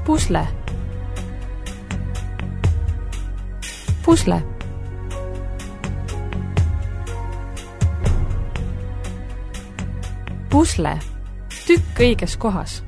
Pusle. Pusle. Pusle. Tükk õiges kohas.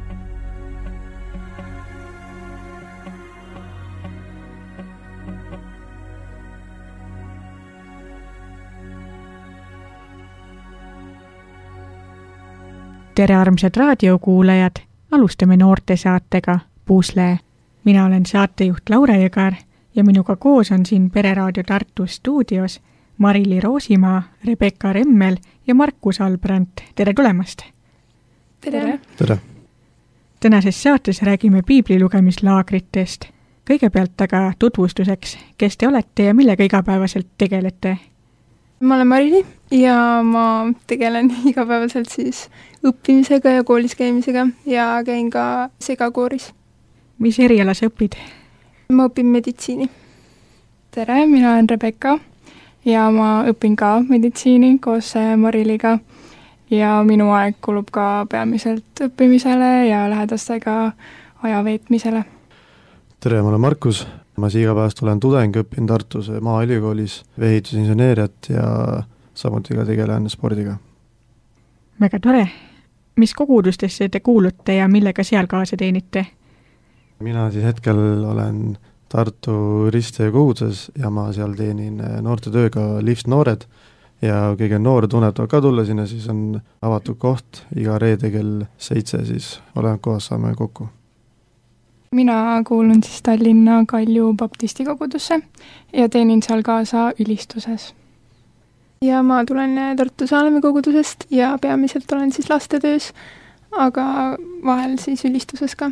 Tere armsad raadiokuulajad, alustame noortesaatega Pusle. Mina olen saatejuht Laura Jõgar ja minuga koos on siin Pereraadio Tartu stuudios Marili Roosimaa, Rebecca Remmel ja Markus Albrandt. Tere tulemast! Tere! Tere! Tänases saates räägime piiblilugemislaagritest. Kõigepealt aga tutvustuseks, kes te olete ja millega igapäevaselt tegelete? Ma olen Marili ja ma tegelen igapäevaselt siis õppimisega ja koolis käimisega ja käin ka segakooris. Mis eriala sa õpid? Ma õpin meditsiini. Tere, mina olen Rebecca ja ma õpin ka meditsiini koos Mariliga ja minu aeg kulub ka peamiselt õppimisele ja lähedastega aja veetmisele. Tere, ma olen Markus. Ma igapäevast olen tudeng, õpin Tartus Maaülikoolis ehitusinseneeriat ja samuti ka tegelen spordiga. Väga tore. Mis kogudustesse te kuulute ja millega seal kaasa teenite? Mina siis hetkel olen Tartu Risttöö koguduses ja ma seal teenin noortetööga Lift Noored ja kõige noor tunnetavad ka tulla sinna, siis on avatud koht iga reede kell 7, siis oleme kohas, saame kokku. Mina kuulun siis Tallinna Kalju baptisti kogudusse ja teenin seal kaasa ülistuses. Ja ma tulen Tartu Saalemi kogudusest ja peamiselt olen siis lastetöös, aga vahel siis ülistuses ka.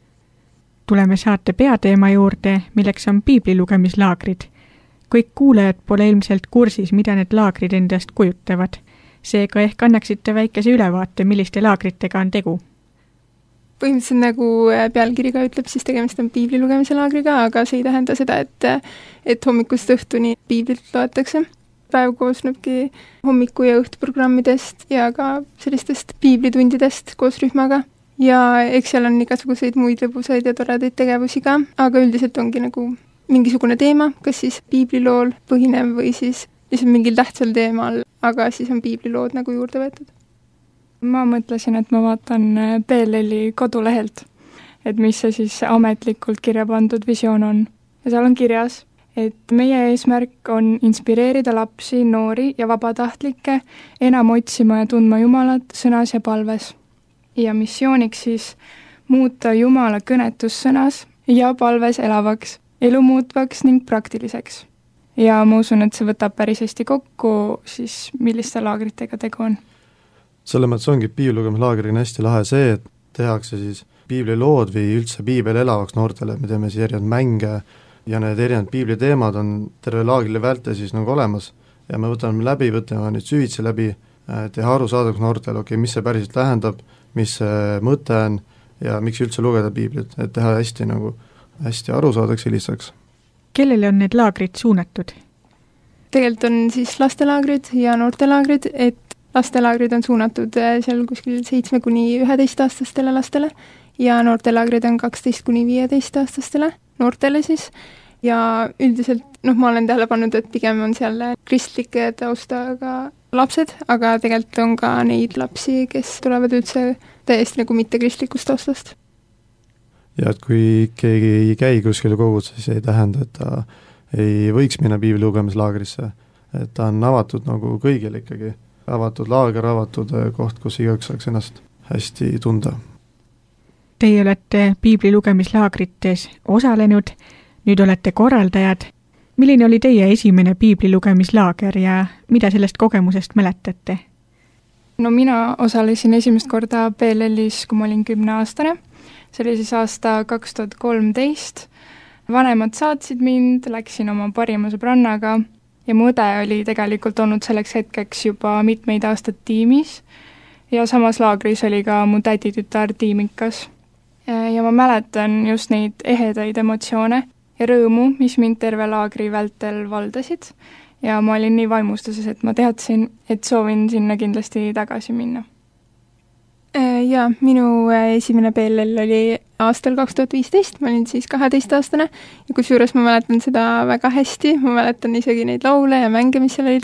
Tuleme saate peateema juurde, milleks on piiblilugemislaagrid. Kõik kuulajad pole ilmselt kursis, mida need laagrid endast kujutavad. Seega ehk annaksite väikese ülevaate, milliste laagritega on tegu. Põhimõtteliselt nagu pealkiri ka ütleb, siis tegemist on piiblilugemise laagriga, aga see ei tähenda seda, et hommikust õhtuni piiblit loetakse. Päev koosnebki hommiku- ja õhtuprogrammidest ja ka sellistest piiblitundidest koos rühmaga. Ja eks seal on igasuguseid muid lõbusaid ja toredaid tegevusi ka, aga üldiselt ongi nagu mingisugune teema, kas siis piiblilool põhinev või siis lihtsalt mingil tähtsal teemal, aga siis on piiblilood nagu juurde võetud. Ma mõtlesin, et ma vaatan PLL-i kodulehelt, et mis see siis ametlikult kirja pandud visioon on. Ja seal on kirjas, et meie eesmärk on inspireerida lapsi, noori ja vabatahtlikke enam otsima ja tundma Jumalat sõnas ja palves. Ja missiooniks siis muuta Jumala kõnetus sõnas ja palves elavaks, elumuutvaks ning praktiliseks. Ja ma usun, et see võtab päris hästi kokku, siis milliste laagritega tegu on. Selle mõttes ongi piiblilugemislaagriga hästi lahe see, et tehakse siis piiblilood või üldse piibel elavaks noortele, me teeme siis erinevad mänge ja need erinevad piibliteemad on terve laagrile välte siis nagu olemas ja me võtame läbi, võtame nüüd süvitsi läbi, teha arusaadavaks noortele, mis see päriselt tähendab, mis see mõte on ja miks üldse lugeda piiblit, et teha hästi arusaadavaks ja lihtsaks. Kellele on need laagrid suunatud? Tegelikult on siis lastelaagrid ja noortelaagrid, et lastelaagrid on suunatud seal kuskil 7–11-aastastele lastele ja noortelaagrid on 12–15-aastastele noortele siis. Ja üldiselt, ma olen tähele pannud, et pigem on seal kristlike taustaga lapsed, aga tegelikult on ka neid lapsi, kes tulevad üldse täiesti nagu mitte kristlikust taustast. Ja et kui keegi ei käi kuskil kogudus, siis ei tähenda, et ta ei võiks minna piiblilugemislaagrisse, et ta on avatud nagu kõigil ikkagi. Avatud laager, avatud koht, kus igaüks saaks ennast hästi tunda. Teie olete piiblilugemislaagrites osalenud, nüüd olete korraldajad. Milline oli teie esimene piiblilugemislaager ja mida sellest kogemusest mäletate? No mina osalesin esimest korda PLL-is, kui ma olin 10-aastane. See oli siis aasta 2013. Vanemad saatsid mind, läksin oma parima sõbrannaga ja mu õde oli tegelikult olnud selleks hetkeks juba mitmeid aastat tiimis ja samas laagris oli ka mu täditütar tiimikas. Ja ma mäletan just neid ehedaid emotsioone ja rõõmu, mis mind terve laagri vältel valdasid ja ma olin nii vaimustuses, et ma teadsin, et soovin sinna kindlasti tagasi minna. Jaa, minu esimene PLL oli aastal 2015, ma olin siis 12-aastane ja kusjuures ma mäletan seda väga hästi, ma mäletan isegi neid laule ja mänge, mis seal olid.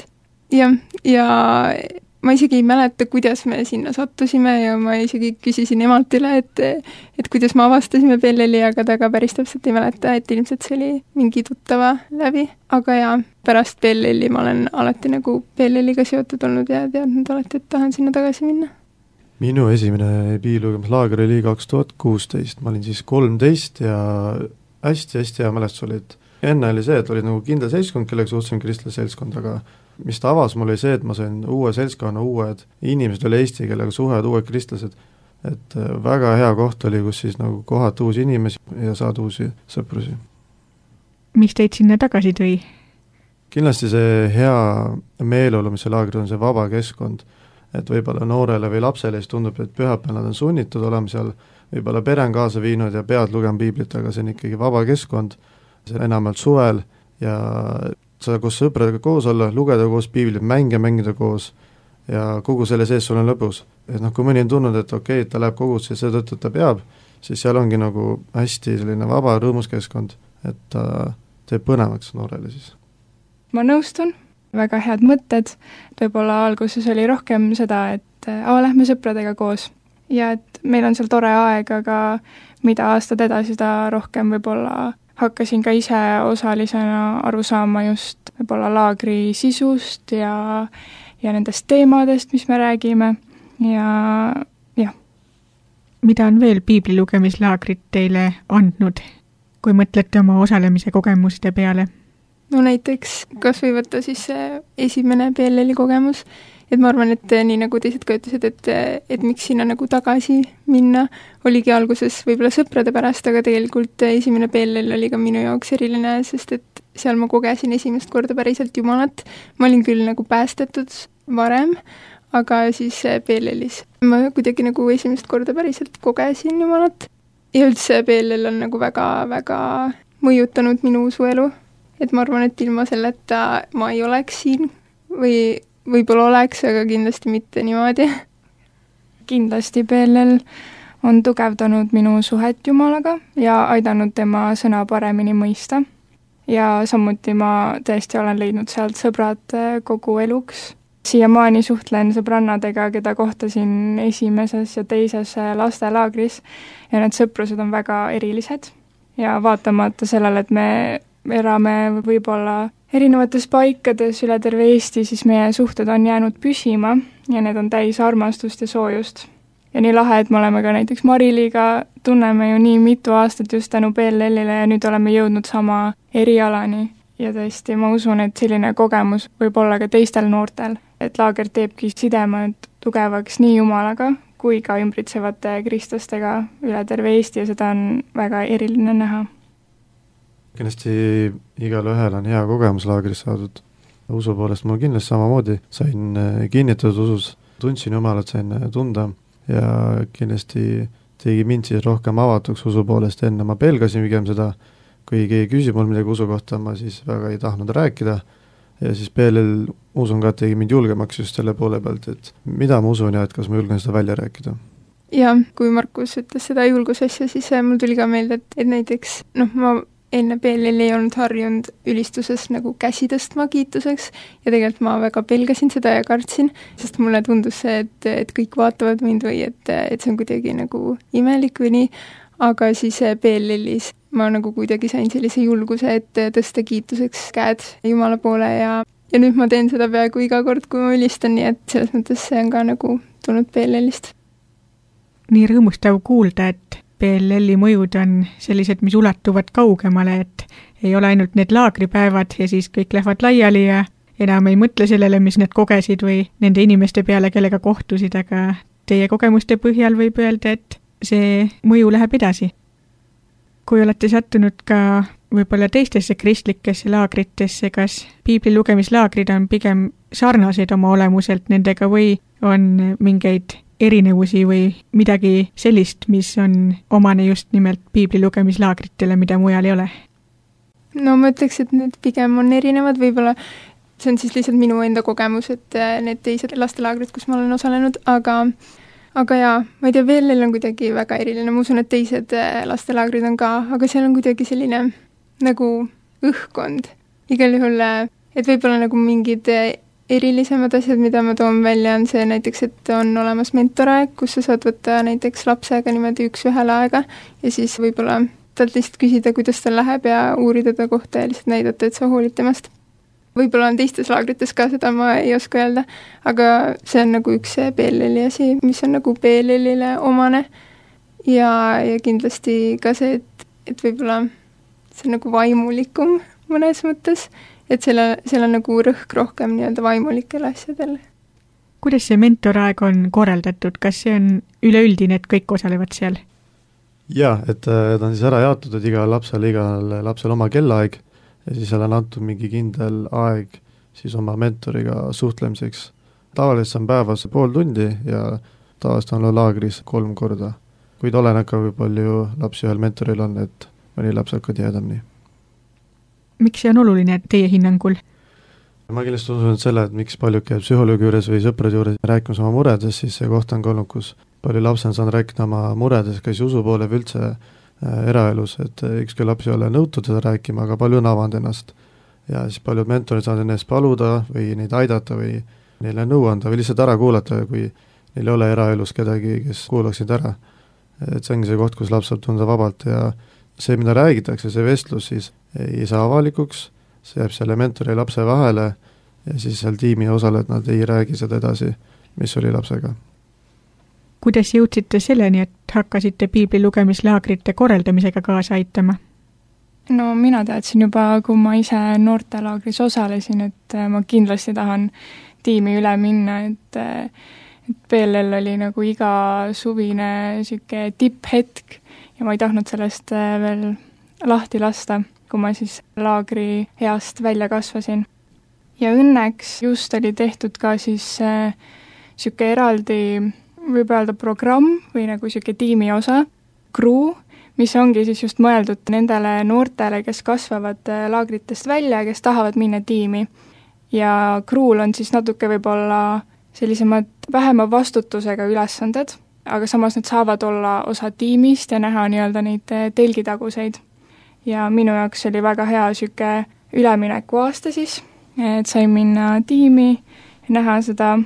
Ja ma isegi ei mäleta, kuidas me sinna sattusime ja ma isegi küsisin emalt üle, et kuidas me avastasime PLL-i, aga ta ka päris täpselt ei mäleta, et ilmselt see oli mingi tuttava läbi. Aga jaa, pärast PLL-i ma olen alati nagu PLL-iga seotud olnud ja teadnud alati, et tahan sinna tagasi minna. Minu esimene piiblugemislaager oli 2016, ma olin siis 13 ja hästi hea mälestus oli, et enne oli see, et oli nagu kindel seltskond, kellega suhtusime kristlase seltskond, aga mis ta avas mul oli see, et ma sain uue seltskonna, uued inimesed üle Eesti, kellega suhed, uued kristlased, et väga hea koht oli, kus siis nagu kohata uusi inimesi ja saada uusi sõprusi. Mis teid sinna tagasi tõi? Kindlasti see hea meeleolu, mis see laagrid on, see vaba keskkond, et võib-olla noorele või lapsele siis tundub, et pühapäeval nad on sunnitud olema seal, võib-olla pere on kaasa viinud ja pead lugema piiblit, aga see on ikkagi vaba keskkond, see on enamalt suvel ja saada koos sõpradega koos olla, lugeda koos piiblit, mängida koos ja kogu selle sees sul on lõbus. Et kui mõni on tundnud, et okei, ta läheb kogusse ja seetõttu ta peab, siis seal ongi nagu hästi selline vaba rõõmus keskkond, et ta teeb põnevaks noorele siis. Ma nõustun, väga head mõtted, võib-olla alguses oli rohkem seda, et lähme sõpradega koos ja et meil on seal tore aeg, aga mida aastad edasi, seda rohkem võib-olla hakkasin ka ise osalisena aru saama just võib-olla laagri sisust ja nendest teemadest, mis me räägime ja jah. Mida on veel piiblilugemislaagrid teile andnud, kui mõtlete oma osalemise kogemuste peale? No näiteks, kas või võtta siis esimene PLL-i kogemus, et ma arvan, et nii nagu teised ka ütlesid, et miks sinna nagu tagasi minna, oligi alguses võib-olla sõprade pärast, aga tegelikult esimene PLL oli ka minu jaoks eriline, sest et seal ma kogesin esimest korda päriselt Jumalat. Ma olin küll nagu päästetud varem, aga siis PLL-is ma kuidagi nagu esimest korda päriselt kogesin Jumalat. Ja üldse PLL on nagu väga mõjutanud minu usuelu, et ma arvan, et ilma selleta ma ei oleks siin või võib-olla oleks, aga kindlasti mitte niimoodi. Kindlasti PLL on tugevdanud minu suhet Jumalaga ja aidanud tema sõna paremini mõista. Ja samuti ma tõesti olen leidnud sealt sõbrad kogu eluks. Siiamaani suhtlen sõbrannadega, keda kohtasin esimeses ja teises lastelaagris ja need sõprused on väga erilised. Ja vaatamata sellele, et me elame võib-olla erinevates paikades üle terve Eesti, siis meie suhted on jäänud püsima ja need on täis armastust ja soojust. Ja nii lahe, et me oleme ka näiteks Mariliga, tunneme ju nii mitu aastat just tänu PLL-ile ja nüüd oleme jõudnud sama erialani. Ja tõesti, ma usun, et selline kogemus võib olla ka teistel noortel, et laager teebki sidemed tugevaks nii Jumalaga kui ka ümbritsevate kristlastega üle terve Eesti ja seda on väga eriline näha. Kindlasti igal ühel on hea kogemus laagris saadud. Usu poolest mul kindlasti samamoodi sain kinnitatud usus, tundsin Jumalat, sain tunda ja kindlasti tegi mind siis rohkem avatuks usu poolest. Enne ma pelgasin pigem seda, kui keegi küsib mul midagi usu kohta, ma siis väga ei tahtnud rääkida ja siis PLL usun ka, et tegi mind julgemaks just selle poole pealt, et mida ma usun ja et kas ma julgen seda välja rääkida. Ja kui Markus ütles seda julgusasja, siis mul tuli ka meelde, et näiteks ma enne PLL ei olnud harjunud ülistuses nagu käsi tõstma kiituseks ja tegelikult ma väga pelgasin seda ja kartsin, sest mulle tundus see, et kõik vaatavad mind või et see on kuidagi nagu imelik või nii, aga siis PLL-is ma nagu kuidagi sain sellise julguse, et tõsta kiituseks käed Jumala poole ja nüüd ma teen seda peaaegu iga kord, kui ma ülistan, nii et selles mõttes see on ka nagu tulnud PLL-ist. Nii rõõmustav kuulda, et PLL-i mõjud on sellised, mis ulatuvad kaugemale, et ei ole ainult need laagripäevad ja siis kõik lähevad laiali ja enam ei mõtle sellele, mis nad kogesid või nende inimeste peale, kellega kohtusid, aga teie kogemuste põhjal võib öelda, et see mõju läheb edasi. Kui olete sattunud ka võib-olla teistesse kristlikesse laagritesse, kas piiblilugemislaagrid on pigem sarnased oma olemuselt nendega või on mingeid erinevusi või midagi sellist, mis on omane just nimelt piiblilugemislaagritele, mida mujal ei ole? No ma ütleks, et need pigem on erinevad, võib-olla see on siis lihtsalt minu enda kogemus, et need teised lastelaagrid, kus ma olen osalenud, aga aga jaa, ma ei tea, VLL on kuidagi väga eriline, ma usun, et teised lastelaagrid on ka, aga seal on kuidagi selline nagu õhkkond. Igal juhul, et võib-olla nagu mingid erilisemad asjad, mida ma toon välja, on see näiteks, et on olemas mentoraeg, kus sa saad võtta näiteks lapsega niimoodi 1-1 aega ja siis võib-olla talt lihtsalt küsida, kuidas tal läheb ja uurida ta kohta ja lihtsalt näidata, et sa hoolid temast. Võib-olla on teistes laagrites ka, seda ma ei oska öelda, aga see on nagu üks PLL-i asi, mis on nagu PLL-ile omane ja kindlasti ka see, et võib-olla see on nagu vaimulikum mõnes mõttes, et seal on nagu rõhk rohkem nii-öelda vaimulikel asjadel. Kuidas see mentoraeg on korraldatud? Kas see on üleüldine, et kõik osalevad seal? Jaa, et ta on siis ära jaotatud igal lapsel oma kellaaeg ja siis seal on antud mingi kindel aeg siis oma mentoriga suhtlemiseks. Tavaliselt on päevas 0,5 tundi ja tavaliselt on laagris 3 korda. Kuid oleneb ka, kui palju lapsi ühel mentoril on, et mõni laps hakkab tihedamini. Miks see on oluline teie hinnangul? Ma kindlasti usun selle, et miks paljud käib psühholoogi juures või sõprade juures rääkimas oma muredest, siis see koht on ka olnud, kus palju lapsi on saanud rääkida oma muredest, kas usu poole või üldse eraelus, et ükski laps ei ole nõutud seda rääkima, aga palju on avanud ennast. Ja siis paljud mentorid saavad ennast paluda või neid aidata või neile nõu anda või lihtsalt ära kuulata, kui neil ei ole eraelus kedagi, kes kuulaksid ära. Et see ongi see koht, kus laps saab tunda vabalt ja see, mida räägitakse, see vestlus siis ei saa avalikuks, see jääb selle mentori ja lapse vahele ja siis seal tiimi osalejad, nad ei räägi seda edasi, mis oli lapsega. Kuidas jõudsite selleni, et hakkasite piibli lugemislaagrite korraldamisega kaasa aitama? No mina teadsin juba, kui ma ise noortelaagris osalesin, et ma kindlasti tahan tiimi üle minna, et PLL oli nagu iga suvine siuke tipphetk ja ma ei tahtnud sellest veel lahti lasta, kui ma siis laagri heast välja kasvasin. Ja õnneks just oli tehtud ka siis siuke eraldi võib öelda programm või nagu siuke tiimi osa, Crew, mis ongi siis just mõeldud nendele noortele, kes kasvavad laagritest välja ja kes tahavad minna tiimi. Ja Crew'l on siis natuke võib-olla sellisemad vähema vastutusega ülesanded, aga samas nad saavad olla osa tiimist ja näha nii-öelda neid telgitaguseid. Ja minu jaoks oli väga hea siuke ülemineku aasta siis, et sain minna tiimi, näha seda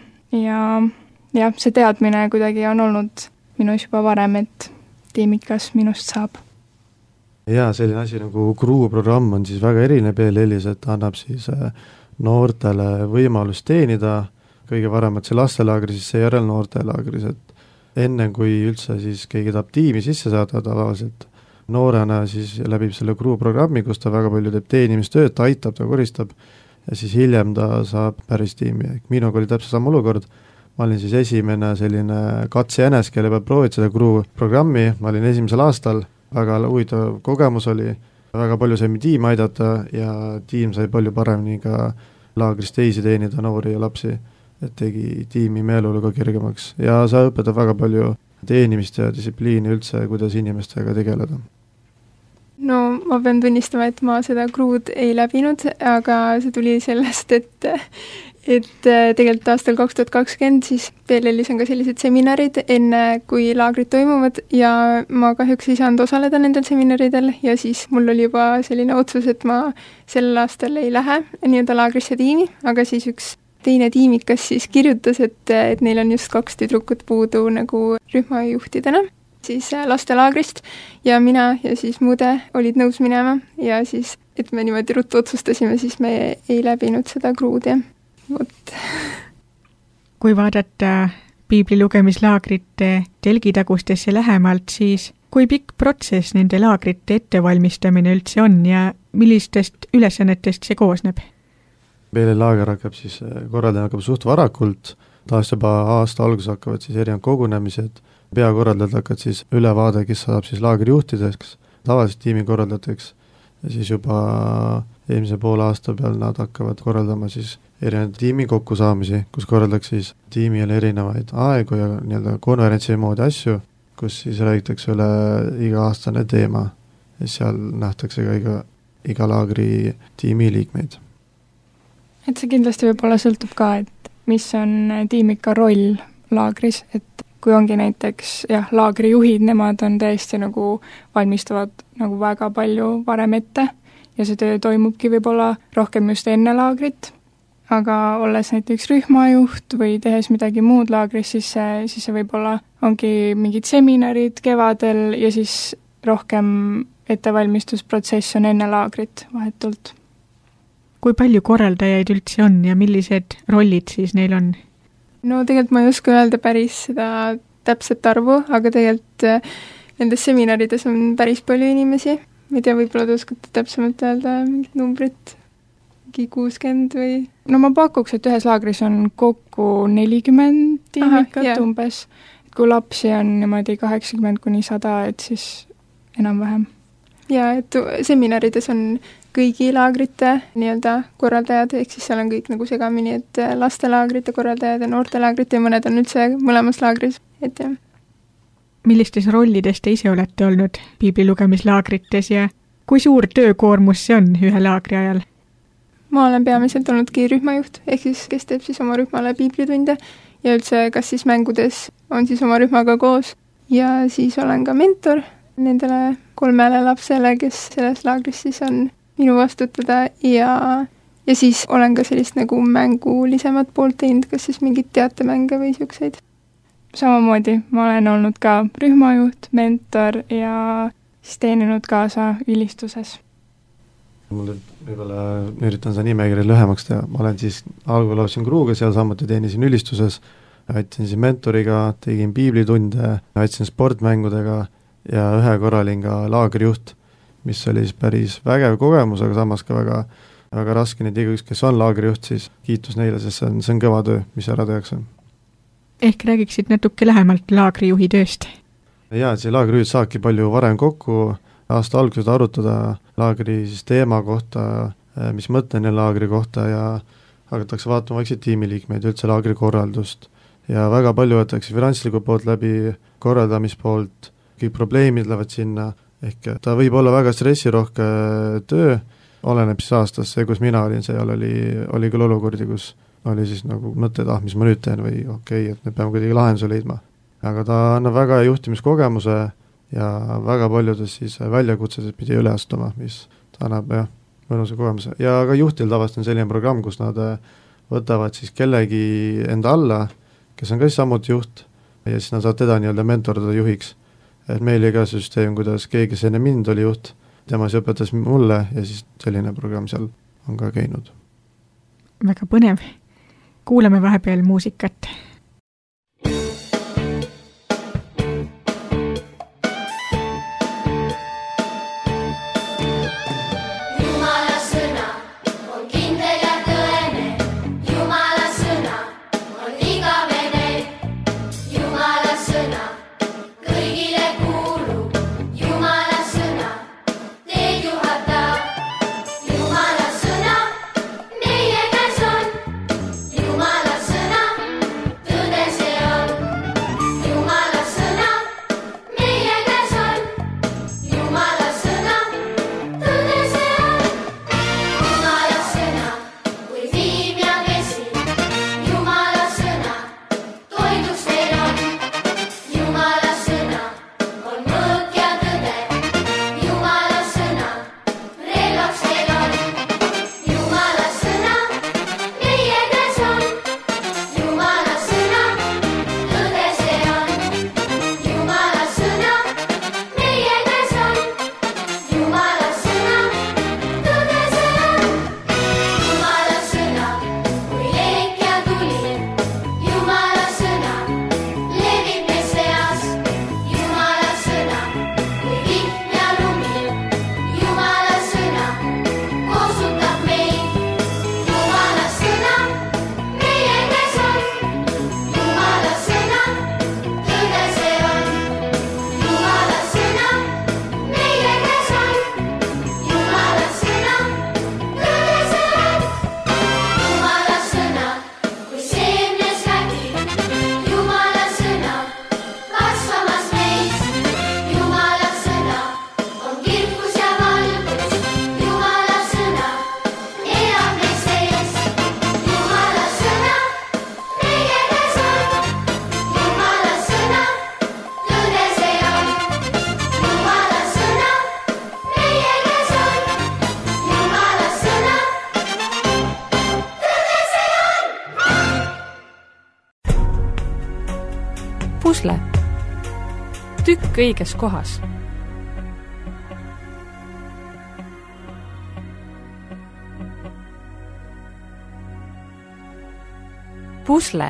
ja see teadmine kuidagi on olnud minus juba varem, et tiimikas minust saab. Jaa, selline asi nagu Crew programm on siis väga eriline PLL-is, et annab siis noortele võimalust teenida, kõige varem, et see lastelaagri, siis seejärel noortelaagris, et enne kui üldse siis keegi tahab tiimi sisse saada tavaliselt noorena, siis läbib selle Crew programmi, kus ta väga palju teeb teenimistööd, ta aitab, ta koristab ja siis hiljem ta saab päris tiimi. Minuga oli täpselt sama olukord. Ma olin siis esimene selline katsejänes, kelle peal proovid seda Crew programmi, ma olin 1. aastal, väga huvitav kogemus oli, väga palju saime tiimi aidata ja tiim sai palju paremini ka laagris teisi teenida, noori ja lapsi, et tegi tiimi meeleolu ka kergemaks ja sa õpetad väga palju teenimist ja distsipliini üldse, kuidas inimestega tegeleda. No ma pean tunnistama, et ma seda Crew'd ei läbinud, aga see tuli sellest, et tegelikult aastal 2020 siis PLL-is on ka sellised seminarid enne, kui laagrid toimuvad ja ma kahjuks ei saanud osaleda nendel seminaridel ja siis mul oli juba selline otsus, et ma sel aastal ei lähe nii-öelda laagrisse tiimi, aga siis üks teine tiimikas siis kirjutas, et neil on just 2 tüdrukut puudu nagu rühmajuhtidena siis lastelaagrist ja mina ja siis Mude olid nõus minema ja siis, et me niimoodi ruttu otsustasime, siis me ei läbinud seda Crew'd ja võt. Kui vaadata piibli lugemislaagrite telgitagustesse lähemalt, siis kui pikk protsess nende laagrite ettevalmistamine üldse on ja millistest ülesannetest see koosneb? PLL-laager hakkab siis korraldama suht varakult, taas juba aasta alguses hakkavad siis erinevad kogunemised, peakorraldajad hakkavad siis ülevaade, kes saab siis laagri juhtideks, tavaliselt tiimi korraldajateks ja siis juba eelmise poole aasta peal nad hakkavad korraldama siis erinevaid tiimi kokkusaamisi, kus korraldatakse siis tiimile erinevaid aegu ja nii-öelda konverentsi moodi asju, kus siis räägitakse üle iga-aastane teema ja seal nähtakse ka iga laagri tiimi liikmeid. Et see kindlasti võib-olla sõltub ka, et mis on tiimika roll laagris, et kui ongi näiteks laagrijuhid, nemad on tõesti nagu valmistavad nagu väga palju varem ette ja see töö toimubki võib-olla rohkem just enne laagrit, aga olles näiteks rühmajuht või tehes midagi muud laagris, siis see võib-olla ongi mingid seminarid kevadel ja siis rohkem ettevalmistusprotsess on enne laagrit vahetult. Kui palju korraldajaid üldse on ja millised rollid siis neil on? No tegelikult ma ei oska öelda päris seda täpset arvu, aga tegelikult nendes seminarides on päris palju inimesi. Ma ei tea, võib-olla te oskate täpsemalt öelda mingit numbrit, 60 või? No ma pakuks, et ühes laagris on kokku 40 tiimikat umbes. Kui lapsi on niimoodi 80-100, et siis enam-vähem. Ja, et seminarides on kõigi laagrite nii-öelda korraldajad, ehk siis seal on kõik nagu segamini, et lastelaagrite korraldajad ja noortelaagrite ja mõned on üldse mõlemas laagris, et jah. Millistes rollides te ise olete olnud piiblilugemislaagrites ja kui suur töökoormus see on ühe laagri ajal? Ma olen peamiselt olnudki rühmajuht, ehk siis kes teeb siis oma rühmale piiblitunde ja üldse kas siis mängudes on siis oma rühmaga koos ja siis olen ka mentor nendele 3 lapsele, kes selles laagris siis on minu vastutada ja siis olen ka sellist nagu mängulisemat poolt teinud, kas siis mingid teatemänge või siukseid. Samamoodi, ma olen olnud ka rühmajuht, mentor ja siis teeninud kaasa ülistuses. Mul võib-olla üritan seda nimekirja lühemaks teha, ma olen siis algul laulsin kruuga, seal samuti teenisin ülistuses, aitasin siin mentoriga, tegin piiblitunde, aitasin sportmängudega ja ühe korra olin ka laagrijuht, mis oli siis päris vägev kogemus, aga samas ka väga, väga raske, nii igaüks, kes on laagrijuht, siis kiitus neile, sest see on kõva töö, mis ära tehakse. Ehk räägiksid natuke lähemalt laagrijuhi tööst? Jaa, see laagrijuht saabki palju varem kokku, aasta alguses arutada laagri siis teema kohta, mis mõtlen laagri kohta ja hakatakse vaatama vaikseid tiimiliikmeid, üldse laagri korraldust ja väga palju võetakse finantsliku poolt läbi, korraldamispoolt, kõik probleemid lähevad sinna, ehk ta võib olla väga stressirohke töö, oleneb siis aastast, see, kus mina olin, seal oli küll olukordi, kus oli siis nagu mõtted, mis ma nüüd teen või okei, et me peame kuidagi lahenduse leidma. Aga ta annab väga juhtimiskogemuse ja väga paljudes siis väljakutsedes pidi üle astuma, mis ta annab mõnusa kogemuse. Ja ka juhtil tavaliselt on selline programm, kus nad võtavad siis kellegi enda alla, kes on ka siis samuti juht ja siis nad saavad teda nii-öelda mentordada juhiks. Et meil oli ka süsteem, kuidas keegi, kes enne mind oli juht, tema siis õpetas mulle ja siis selline programm seal on ka käinud. Väga põnev. Kuulame vahepeal muusikat. Jumala sõna, meie käes on. Jumala sõna, pusle. Tükk õiges kohas. Pusle.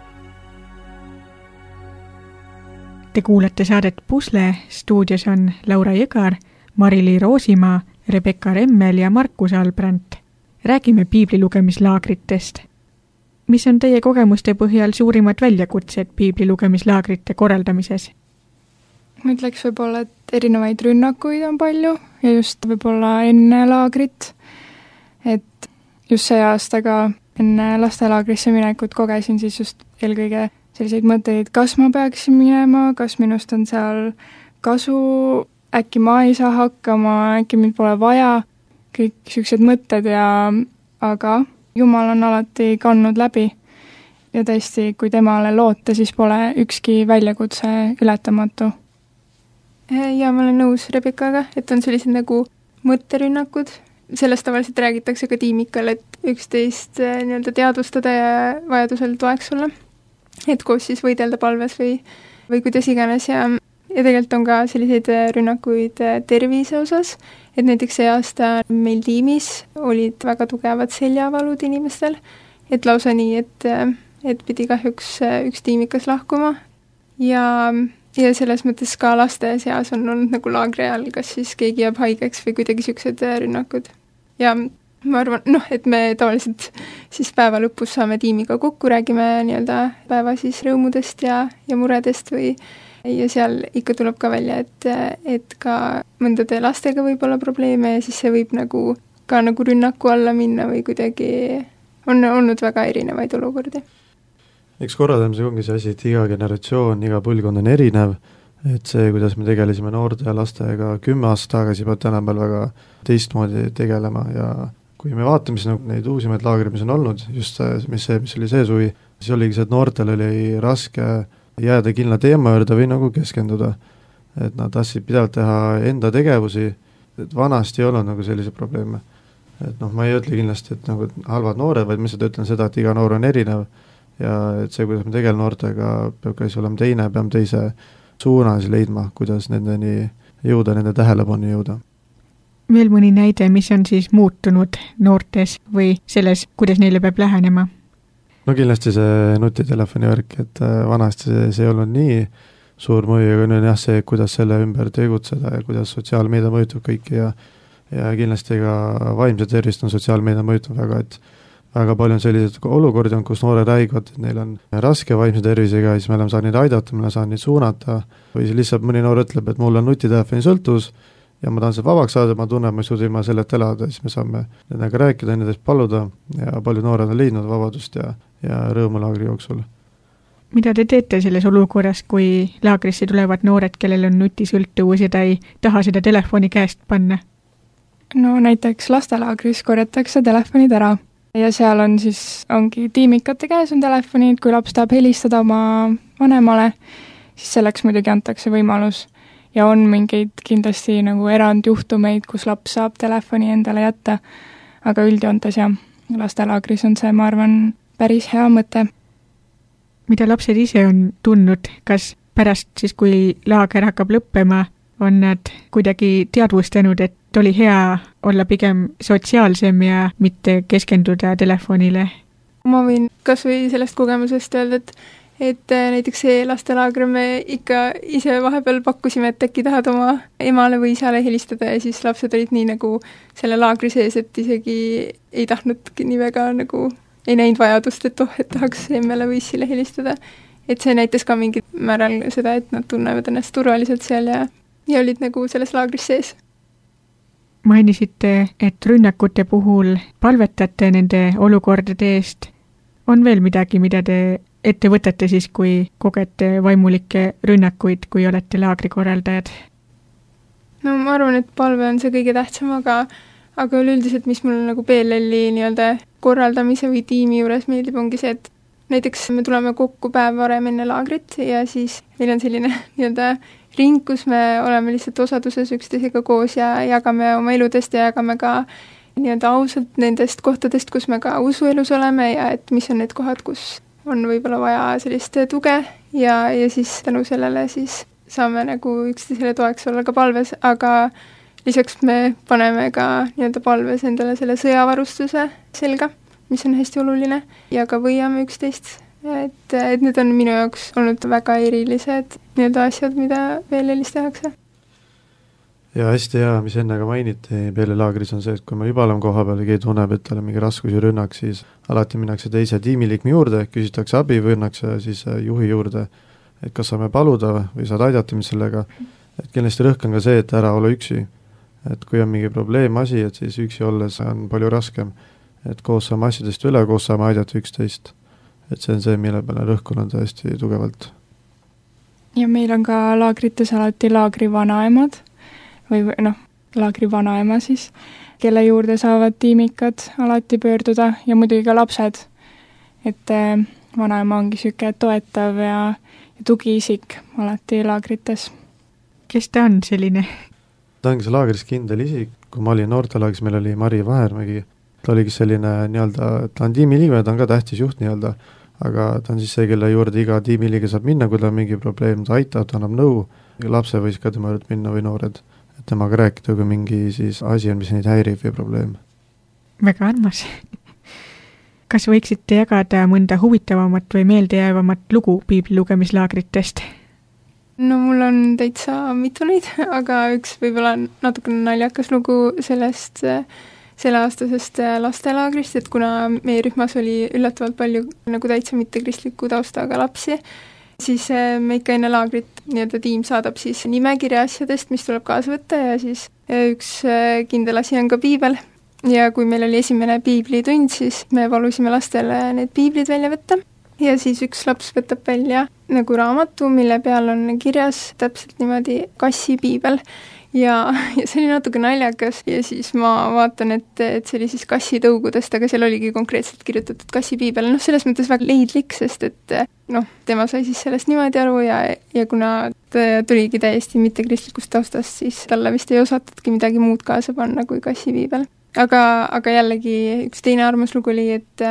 Te kuulate saadet Pusle, stuudios on Laura Jõgar, Mari-Li Roosimaa, Rebecca Remmel ja Markus Albrandt. Räägime piiblilugemislaagritest. Mis on teie kogemuste põhjal suurimad väljakutsed piiblilugemislaagrite korraldamises? Ma ütleks võib-olla, et erinevaid rünnakuid on palju ja just võib-olla enne laagrit. Et just see aastaga enne lastelaagrisse minekut kogesin siis just eelkõige selliseid mõtteid, kas ma peaksin minema, kas minust on seal kasu, äkki ma ei saa hakkama, äkki mind pole vaja, kõik sellised mõtted aga Jumal on alati kandnud läbi ja tõesti, kui temale loota, siis pole ükski väljakutse ületamatu. Ja ma olen nõus Rebeccaga, et on sellised nagu mõtterünnakud. Sellest tavaliselt räägitakse ka tiimikal, et üksteist nii-öelda teadvustada ja vajadusel toeks olla. Et koos siis võidelda palves või kuidas iganes ja tegelikult on ka selliseid rünnakuid tervise osas, et näiteks see aasta meil tiimis olid väga tugevad seljavalud inimestel, et lausa nii, et pidi kahjuks üks tiimikas lahkuma ja selles mõttes ka laste seas on olnud nagu laagri ajal, kas siis keegi jääb haigeks või kuidagi siuksed rünnakud. Ja ma arvan, et me tavaliselt siis päeva lõpus saame tiimiga kokku, räägime nii-öelda päeva siis rõõmudest ja muredest ja seal ikka tuleb ka välja, et ka mõndade lastega võib olla probleeme ja siis see võib nagu rünnaku alla minna või kuidagi on olnud väga erinevaid olukordi. Eks korraldamisega ongi see asi, et iga generatsioon, iga põlvkond on erinev, et see, kuidas me tegelesime noorte ja lastega 10 aastat tagasi, peab tänapäeval väga teistmoodi tegelema ja kui me vaatame siis neid uusimaid laagreid, mis on olnud, just mis oli see suvi, siis oligi see, et noortel oli raske jääda kindla teema juurde või nagu keskenduda. Et nad tahtsid pidevalt teha enda tegevusi, et vanasti ei olnud nagu sellise probleeme. Et ma ei ütle kindlasti, et nagu halvad noored, vaid ma lihtsalt ütlen seda, et iga noor on erinev ja et see, kuidas me tegeleme noortega, peab ka siis olema teine, peame teise suuna siis leidma, kuidas nendeni jõuda, nende tähelepanu jõuda. Veel mõni näide, mis on siis muutunud noortes või selles, kuidas neile peab lähenema? No kindlasti see nutitelefoni värk, et vanasti see ei olnud nii suur mõju, aga nüüd jah see, kuidas selle ümber tegutseda ja kuidas sotsiaalmeedia mõjutab kõiki ja kindlasti ka vaimse tervist on sotsiaalmeedia mõjutab väga, et väga palju on sellised olukordi, kus noored räägivad, et neil on raske vaimse tervisega ja siis me oleme saanud neid aidata, me oleme saanud neid suunata või siis lihtsalt mõni noor ütleb, et mul on nutitelefoni sõltuvus ja ma tahan seda vabaks saada, ma tunnen, ma ei suuda ilma sellelt elada, siis me saame nendega rääkida, nendest paluda ja paljud noored on leidnud vabadust ja rõõmu laagri jooksul. Mida te teete selles olukorras, kui laagrisse tulevad noored, kellel on nutisõltuvus ja ta ei taha seda telefoni käest panna? No näiteks lastelaagris korjatakse telefonid ära ja seal ongi tiimikate käes on telefonid, kui laps tahab helistada oma vanemale, siis selleks muidugi antakse võimalus. Ja on mingeid kindlasti nagu erandjuhtumeid, kus laps saab telefoni endale jätta, aga üldjoontes ja lastelaagris on see, ma arvan, päris hea mõte. Mida lapsed ise on tundnud, kas pärast siis, kui laager hakkab lõppema, on nad kuidagi teadvustanud, et oli hea olla pigem sotsiaalsem ja mitte keskenduda telefonile? Ma võin kas või sellest kogemusest öelda, et näiteks see lastelaagri me ikka ise vahepeal pakkusime, et äkki tahad oma emale või isale helistada ja siis lapsed olid nii nagu selle laagri sees, et isegi ei tahtnudki nii väga nagu ei näinud vajadust, et et tahaks emmele või issile helistada. Et see näitas ka mingit määral seda, et nad tunnevad ennast turvaliselt seal ja olid nagu selles laagris sees. Mainisite, et rünnakute puhul palvetate nende olukordade eest. On veel midagi, mida te ette võtate siis, kui kogete vaimulikke rünnakuid, kui olete laagrikorraldajad? No ma arvan, et palve on see kõige tähtsam, aga üleüldiselt, mis mul nagu PLL-i nii-öelda korraldamise või tiimi juures meeldib, ongi see, et näiteks me tuleme kokku päev varem enne laagrit ja siis meil on selline nii-öelda ring, kus me oleme lihtsalt osaduses üksteisega koos ja jagame oma eludest ja jagame ka nii-öelda ausalt nendest kohtadest, kus me ka usuelus oleme ja et mis on need kohad, kus on võib-olla vaja sellist tuge ja siis tänu sellele siis saame nagu üksteisele toeks olla ka palves, aga lisaks me paneme ka nii-öelda palves endale selle sõjavarustuse selga, mis on hästi oluline, ja ka võiame üksteist. Et need on minu jaoks olnud väga erilised nii-öelda asjad, mida PLL-is tehakse. Ja hästi hea, mis enne ka mainiti PLL-laagris on see, et kui me juba oleme koha peal ja keegi tunneb, et tal on mingi raskusi rünnak, siis alati minnakse teise tiimiliikme juurde, küsitakse abi või õnnakse siis juhi juurde, et kas saame paluda või saad aidata mind sellega. Et kindlasti rõhk on ka see, et ära ole üksi. Et kui on mingi probleem asi, et siis üksi olles on palju raskem. Et koos saame asjadest üle, koos saame aidata üksteist. Et see on see, mille peale rõhkun on tõesti tugevalt. Ja meil on ka laagrites alati laagri vanaemad, või laagri vanaema siis, kelle juurde saavad tiimikad alati pöörduda ja muidugi ka lapsed. Et vanaema ongi siuke toetav ja tugiisik alati laagrites. Kes ta on selline? Ta ongi see laagris kindel isik. Kui ma olin noortelaagris, meil oli Mari Vahermägi. Ta oligi selline nii-öelda, ta on tiimiliige, ta on ka tähtis juht nii-öelda, aga ta on siis see, kelle juurde iga tiimiliige saab minna, kui ta on mingi probleem, ta aitab, ta annab nõu. Lapse võis ka tema juurde minna või noored. Et temaga rääkida, kui mingi siis asi on, mis neid häirib või probleem. Väga armas. Kas võiksite jagada mõnda huvitavamat või meeldejäävamat lugu piibli lugemislaagritest? No mul on täitsa mitu neid, aga üks võib-olla natukene naljakas lugu sellest selleaastasest lastelaagrist, et kuna meie rühmas oli üllatavalt palju nagu täitsa mittekristliku taustaga lapsi, siis me ikka enne laagrit nii-öelda tiim saadab siis nimekirja asjadest, mis tuleb kaasa võtta ja siis üks kindel asi on ka piibel. Ja kui meil oli esimene piiblitund, siis me palusime lastele need piiblid välja võtta ja siis üks laps võtab välja nagu raamatu, mille peal on kirjas täpselt niimoodi kassipiibel ja see oli natuke naljakas ja siis ma vaatan, et see oli siis kassitõugudest, aga seal oligi konkreetselt kirjutatud kassipiibel. Selles mõttes väga leidlik, sest et tema sai siis sellest niimoodi aru ja kuna ta tuligi täiesti mittekristlikust taustast, siis talle vist ei osatudki midagi muud kaasa panna kui kassipiibel. Aga jällegi üks teine armaslugu oli,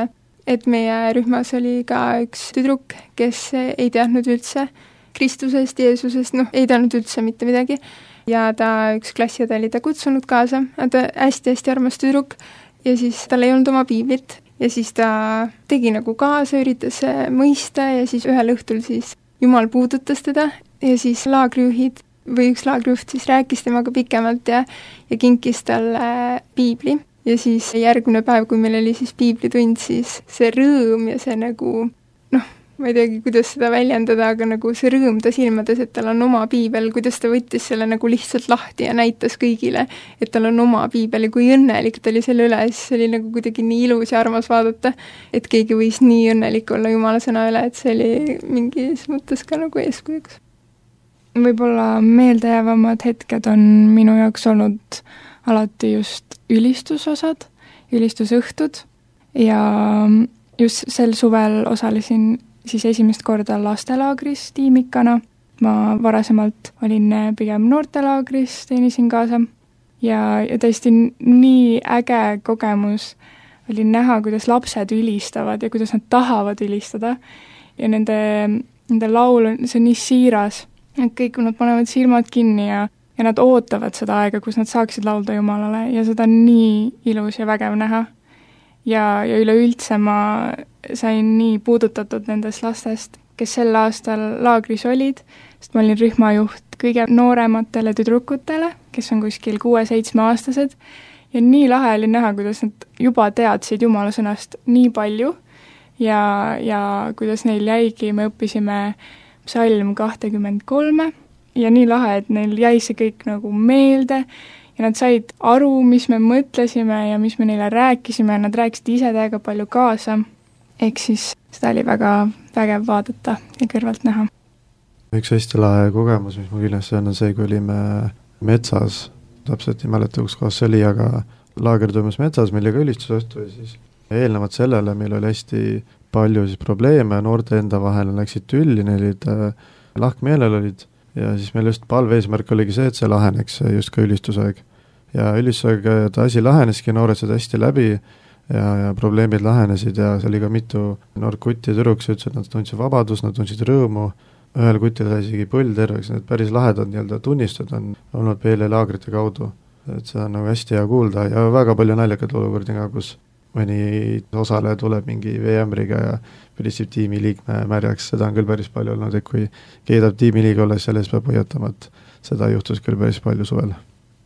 et meie rühmas oli ka üks tüdruk, kes ei teadnud üldse Kristusest, Jeesusest, ei teadnud üldse mitte midagi. Ja ta üks klassiõde oli ta kutsunud kaasa, ta hästi-hästi armas tüdruk ja siis tal ei olnud oma piiblit ja siis ta tegi nagu kaasa, üritas mõista ja siis ühel õhtul siis Jumal puudutas teda ja siis laagrijuhid või üks laagrijuht siis rääkis temaga pikemalt ja kinkis talle piibli. Ja siis järgmine päev, kui meil oli siis piiblitund, siis see rõõm ja see nagu, ma ei teagi, kuidas seda väljendada, aga nagu see rõõm ta silmades, et tal on oma piibel, kuidas ta võttis selle nagu lihtsalt lahti ja näitas kõigile, et tal on oma piibel ja kui õnnelik ta oli selle üle, siis see oli nagu kuidagi nii ilus ja armas vaadata, et keegi võis nii õnnelik olla Jumala sõna üle, et see oli mingis mõttes ka nagu eeskujuks. Võib-olla meeldejäävamad hetked on minu jaoks olnud alati just ülistusosad, ülistusõhtud ja just sel suvel osalesin siis esimest korda lastelaagris tiimikana. Ma varasemalt olin pigem noortelaagris, teenisin kaasa ja tõesti nii äge kogemus oli näha, kuidas lapsed ülistavad ja kuidas nad tahavad ülistada ja nende laul, see on nii siiras. Kõik nad panevad silmad kinni ja nad ootavad seda aega, kus nad saaksid laulda Jumalale ja seda on nii ilus ja vägev näha. Ja üleüldse ma sain nii puudutatud nendest lastest, kes sel aastal laagris olid, sest ma olin rühmajuht kõige noorematele tüdrukutele, kes on kuskil 6-7 aastased ja nii lahe oli näha, kuidas nad juba teadsid Jumala sõnast nii palju ja kuidas neil jäigi, me õppisime Psalm 23 ja nii lahe, et neil jäi see kõik nagu meelde ja nad said aru, mis me mõtlesime ja mis me neile rääkisime ja nad rääkisid ise täiega palju kaasa. Ehk siis seda oli väga vägev vaadata ja kõrvalt näha. Üks hästi lahe kogemus, mis mul kindlasti on see, kui olime metsas, täpselt ei mäleta, kus kohas see oli, aga laager toimus metsas, meil oli ka ülistusõhtu ja siis eelnevalt sellele meil oli hästi palju siis probleeme, noorte enda vahel läksid tülli, neil olid lahkmeelel olid ja siis meil just palve eesmärk oligi see, et see laheneks just ka ülistusaeg. Ja ülistusaeg ta asi laheneski, noored said hästi läbi ja probleemid lahenesid ja see oli ka mitu noort kutti ja tüdruks ütles, et nad tundsid vabadust, nad tundsid rõõmu, ühel kutil sai isegi põld terveks, need päris lahedad nii-öelda tunnistused on olnud PL-laagrite kaudu. Et see on nagu hästi hea kuulda ja väga palju naljakad olukordi ka, kus mõni osaleja tuleb mingi veeämriga ja püristab tiimi liikme märjaks, seda on küll päris palju olnud, et kui keedab tiimi liige olles, selles peab hoiatama, et seda juhtus küll päris palju suvel.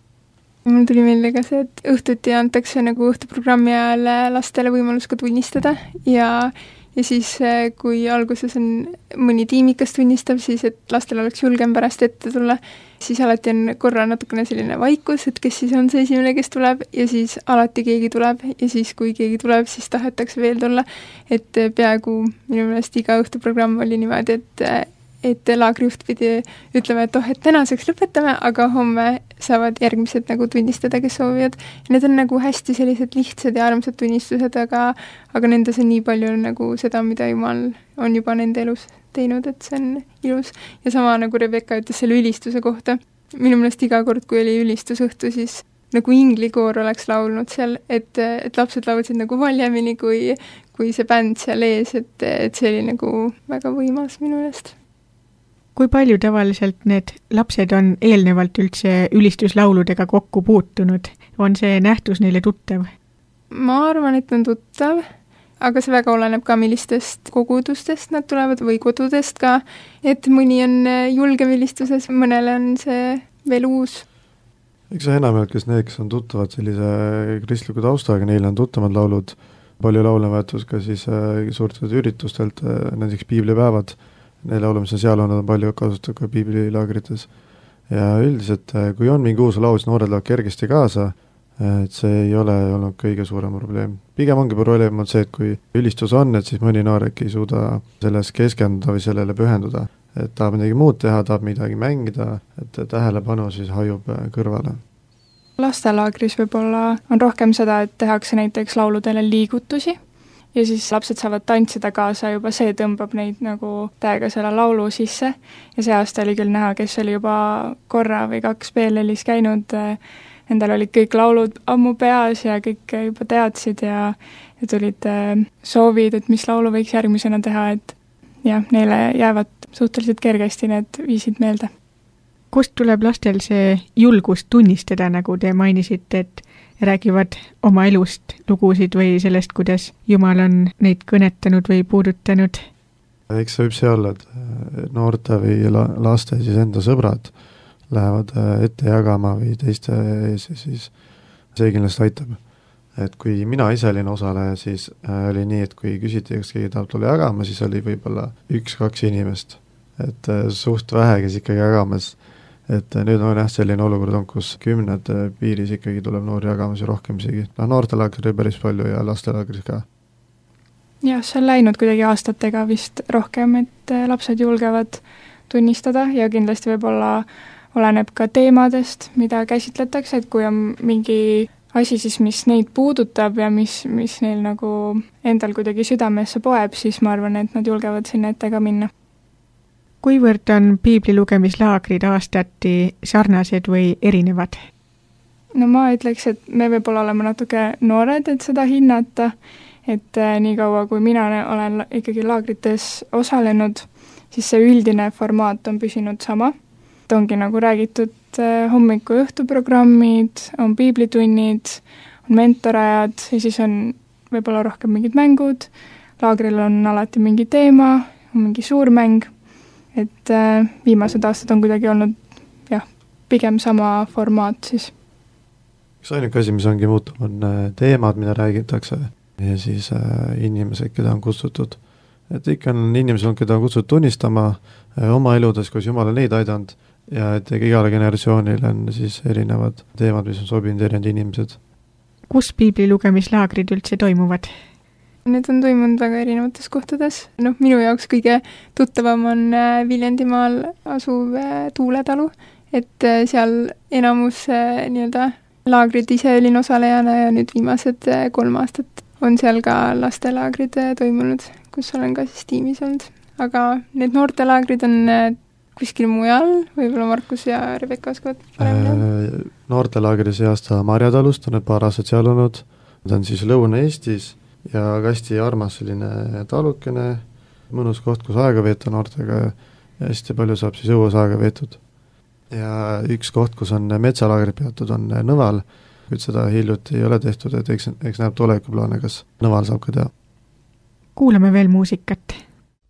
Mul tuli meelde ka see, et õhtuti antakse nagu õhtuprogrammi ajal lastele võimalus ka tunnistada ja siis, kui alguses on mõni tiimikas tunnistab, siis et lastel oleks julgem pärast ette tulla, siis alati on korra natukene selline vaikus, et kes siis on see esimene, kes tuleb ja siis alati keegi tuleb ja siis, kui keegi tuleb, siis tahetakse veel tulla. Et peaaegu minu meelest iga õhtuprogramm oli niimoodi, et laagrijuht pidi ütlema, et et tänaseks lõpetame, aga homme saavad järgmised nagu tunnistada, kes soovivad. Need on nagu hästi sellised lihtsad ja armsad tunnistused, aga nendes on nii palju nagu seda, mida Jumal on juba nende elus teinud, et see on ilus. Ja sama nagu Rebecca ütles selle ülistuse kohta. Minu meelest iga kord, kui oli ülistusõhtu, siis nagu inglikoor oleks laulnud seal, et lapsed laulsid nagu valjemini kui see bänd seal ees, et see oli nagu väga võimas minu meelest. Kui palju tavaliselt need lapsed on eelnevalt üldse ülistuslauludega kokku puutunud? On see nähtus neile tuttav? Ma arvan, et on tuttav, aga see väga oleneb ka, millistest kogudustest nad tulevad või kodudest ka, et mõni on julgem ülistuses, mõnele on see veel uus. Eks see enamjaolt, kes on tuttavad sellise kristliku taustaga, neile on tuttavad laulud, palju laule võetud ka siis suurtelt üritustelt, näiteks piiblipäevad, neil laulamisel seal on palju kasutatud ka piiblilaagrites. Ja üldiselt, kui on mingi uus laul, siis noored lähevad kergesti kaasa, et see ei ole olnud kõige suurem probleem. Pigem ongi probleem on see, et kui ülistus on, et siis mõni noor äkki ei suuda selles keskenduda või sellele pühenduda. Et tahab midagi muud teha, tahab midagi mängida, et tähelepanu siis hajub kõrvale. Lastelaagris võib-olla on rohkem seda, et tehakse näiteks lauludele liigutusi ja siis lapsed saavad tantsida kaasa, juba see tõmbab neid nagu täiega selle laulu sisse ja see aasta oli küll näha, kes oli juba korra või 2 PLL-is käinud, nendel olid kõik laulud ammu peas ja kõik juba teadsid ja tulid soovid, et mis laulu võiks järgmisena teha, et jah, neile jäävad suhteliselt kergesti need viisid meelde. Kust tuleb lastel see julgust tunnistada, nagu te mainisite, et räägivad oma elust lugusid või sellest, kuidas Jumal on neid kõnetanud või puudutanud? Eks see võib see olla, et noorte või laste siis enda sõbrad lähevad ette jagama või teiste ees ja siis see kindlasti aitab. Et kui mina ise olin osaleja, siis oli nii, et kui küsiti, kas keegi tahab tulla jagama, siis oli võib-olla 1-2 inimest. Et suht vähe, kes ikkagi jagamas. Et nüüd on jah selline olukord on, kus 10 piiris ikkagi tuleb noori jagamas ja rohkem isegi. Noortelaagris oli päris palju ja lastelaagris ka. Jah, see on läinud kuidagi aastatega vist rohkem, et lapsed julgevad tunnistada ja kindlasti võib-olla oleneb ka teemadest, mida käsitletakse, et kui on mingi asi siis, mis neid puudutab ja mis neil nagu endal kuidagi südamesse poeb, siis ma arvan, et nad julgevad sinna ette ka minna. Kuivõrd on piiblilugemislaagrid aastati sarnased või erinevad? No ma ütleks, et me võib-olla oleme natuke noored, et seda hinnata, et nii kaua, kui mina olen ikkagi laagrites osalenud, siis see üldine formaat on püsinud sama. Et ongi nagu räägitud hommiku- ja õhtuprogrammid, on piiblitunnid, on mentorajad ja siis on võib-olla rohkem mingid mängud, laagril on alati mingi teema, on mingi suur mäng, et viimased aastad on kuidagi olnud pigem sama formaat siis. Üks ainuke asi, mis ongi muutub, on teemad, mida räägitakse ja siis inimesed, keda on kutsutud. Et ikka on inimesed, keda on kutsutud tunnistama oma eludes, kus Jumal on neid aidanud ja et igale generatsioonil on siis erinevad teemad, mis on sobinud erinevad inimesed. Kus piiblilugemislaagrid üldse toimuvad? Need on toimunud väga erinevates kohtades. Minu jaoks kõige tuttavam on Viljandimaal asuv Tuuletalu, et seal enamus laagrid ise olin osalejana ja nüüd viimased 3 aastat on seal ka lastelaagrid toimunud, kus olen ka siis tiimis olnud. Aga need noortelaagrid on kuskil mujal, võib-olla Markus ja Rebecca oskavad paremini. Noortelaagri see aasta Marjatalust on need 2 aastat seal olnud, ta on siis Lõuna-Eestis ja hästi armas selline talukene, mõnus koht, kus aega veeta noortega ja hästi palju saab siis õues aega veetud. Ja üks koht, kus on metsalaagrid peatud, on Nõval, kuid seda hiljuti ei ole tehtud, et eks näeb tulevikuplaane, kas Nõval saab ka teha. Kuulame veel muusikat.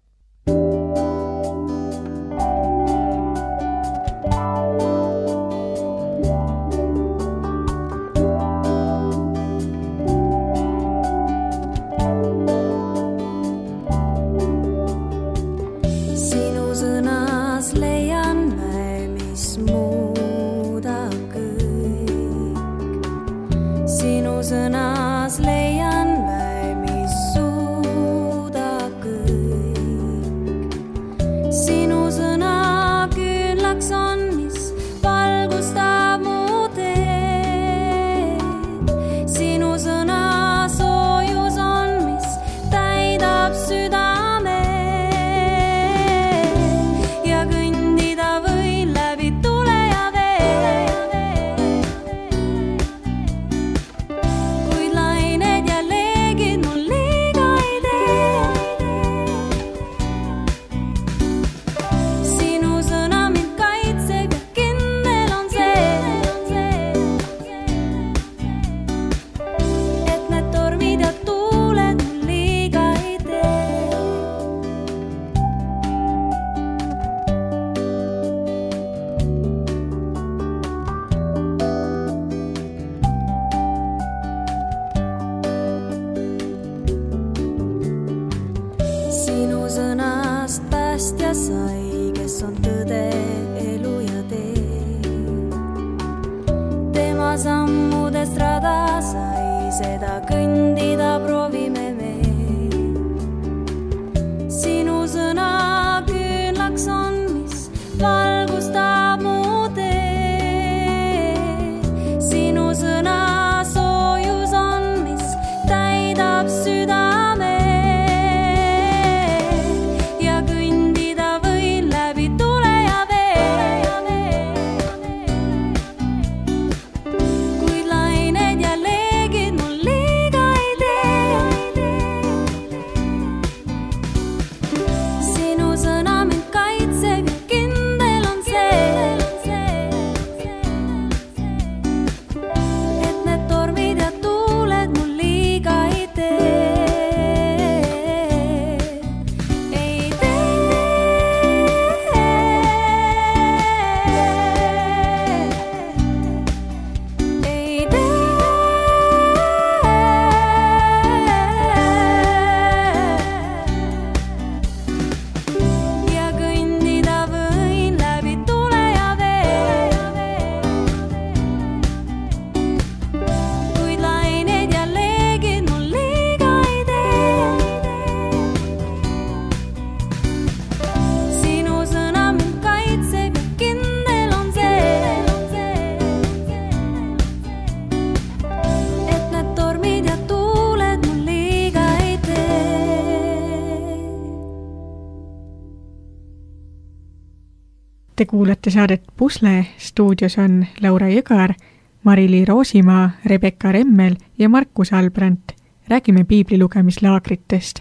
Te kuulate saadet Pusle, stuudios on Laura Jõgar, Mari-Li Roosimaa, Rebecca Remmel ja Markus Albrandt. Räägime piiblilugemislaagritest.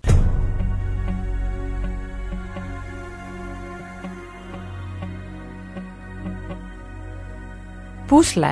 Pusle.